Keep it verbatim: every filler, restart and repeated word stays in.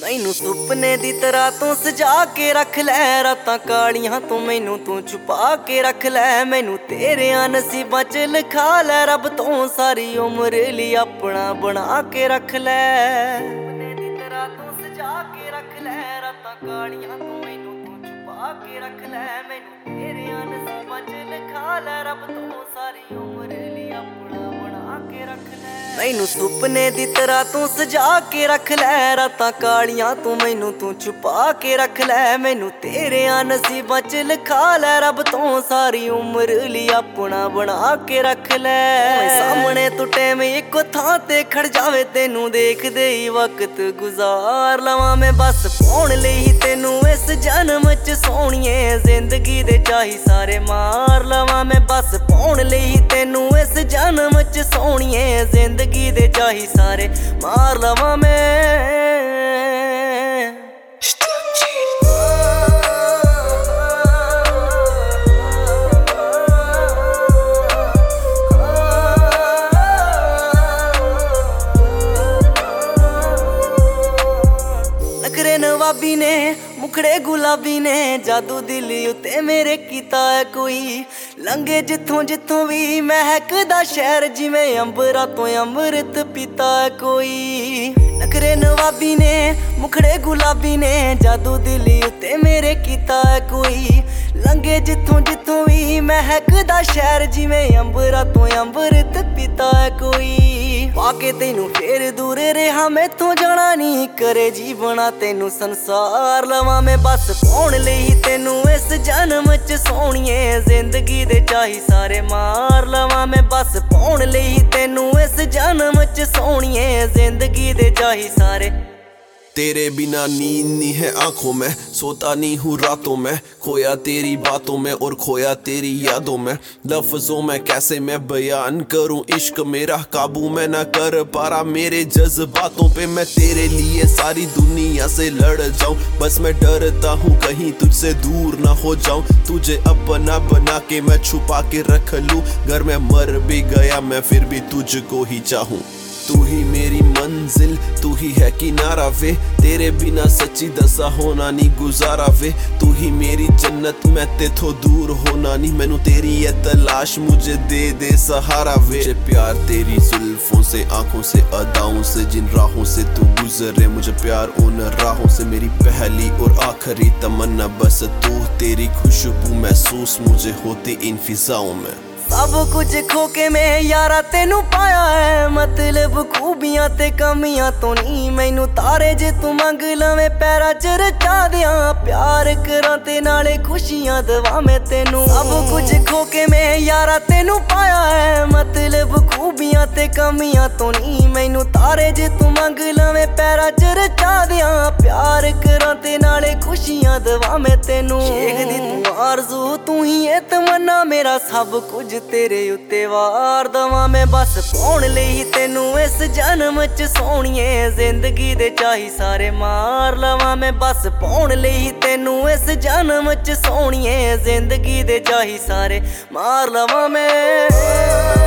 मैनू सुपने दी तरह तू सजा के रख लै, रातां कालियां तू मैनू तू छुपा के रख लै। मैनू तेरे नसीबां च लिखा लै, रब तो सारी उम्र ली अपना बना के रख लै। सुपने दी तरह तू सजा के रख लै, रातां कालियां तू मैनू तू छुपा के रख लै। मैनू तेरे नसीबां च लिखा लै, रब तो सारी उम्र ली अपना बना के रख लै। मैनू सुपने दी तरह तू सजा के रख लै, रातां कालियां तू मैनू तू छुपा के रख लै। मैनू तेरे नसीबां च लिखा लै, रब तो सारी उम्र ली अपना बना के रख लै। सामने तू टैम इको थां ते खड़ जावे, तेनू देखदे ही वक्त गुजार लवां मैं। बस पाउण लई तेनू इस जन्म च सोहणिए, जिंदगी दे चाही सारे मार लवां मैं। बस पाउण लई तेनू इस जन्म च सोहणिए, जिंदगी दे चाही सारे मार लवां मैं। नखरे नवाबी ने मुखड़े गुलाबी ने, जादू दिल उत्ते मेरे कीता है कोई। लंघे जिथों जिथों भी महकदा शहर, जिवें अंबरा तो अमृत पीता है कोई। नखरे नवाबी ने मुखड़े गुलाबी ने, जादू दिल उत्ते मेरे कीता है कोई। लंघे जिथों जिथों भी महकदा शहर, जिवें अंबरा तो अमृत पीता है कोई। पाके तेनू फेर दूर रहा मैथों जाना नहीं, करे जीवना तेनू संसार लवां मैं। बस पाउण लई तेनू इस जन्म च सोहणिए, जिंदगी दे चाही सारे मार लवां मैं। बस पाउण लई तेनू इस जन्म च सोहणिए, जिंदगी दे चाही सारे। तेरे बिना नींद नहीं है आंखों में, सोता नहीं हूँ रातों में, खोया तेरी बातों में और खोया तेरी यादों में। लफ्जों में कैसे मैं बयान करूँ इश्क मेरा, काबू में ना कर पा रहा मेरे जज्बातों पे। मैं तेरे लिए सारी दुनिया से लड़ जाऊं, बस मैं डरता हूँ कहीं तुझसे दूर ना हो जाऊं। तुझे अपना बना के मैं छुपा के रख लूं, घर में मर भी गया मैं फिर भी तुझको ही चाहूं। तू ही मेरी मंजिल, तू ही है किनारा वे, तेरे बिना सच्ची दसा होना नहीं गुजारा वे। तू ही मेरी जन्नत, मैं तेथों दूर होना नहीं, मैनू तेरी ये तलाश मुझे दे दे सहारा वे। मुझे प्यार तेरी जुल्फों से, आंखों से, अदाओं से, जिन राहों से तू गुजरे। मुझे प्यार उन राहों से, मेरी पहली और आखिरी तमन्ना बस तू। तेरी खुशबू महसूस मुझे होती इन फिजाओं में। सब कुछ खो के मैं यारा तेनू पाया है, मतलब खूबियां ते कमियां तो नहीं। मैनू तारे जे तू मंग लवे पैरा च रचा दियां, प्यार करां ते नाले खुशियां दवा मैं तेनू। सब कुछ खो के मैं यारा तेनू पाया है, मतलब खूबियां ते कमियां तो नहीं। मैनू तारे जे तू मंग लवे पैरा च रचा दियां, प्यार करां ते नाले खुशियां दवा मैं तेनू। शेख दी तू आरज़ू, तू ही ए तमन्ना, मेरा सब कुछ तेरे उत्ते वार दवां मैं। बस पाउण लई तेनू इस जन्म च सोहणिए, जिंदगी दे चाही सारे मार लवां मैं। बस पाउण लई तेनू इस जन्म च सोहणिए, जिंदगी दे चाही सारे मार लवां मैं।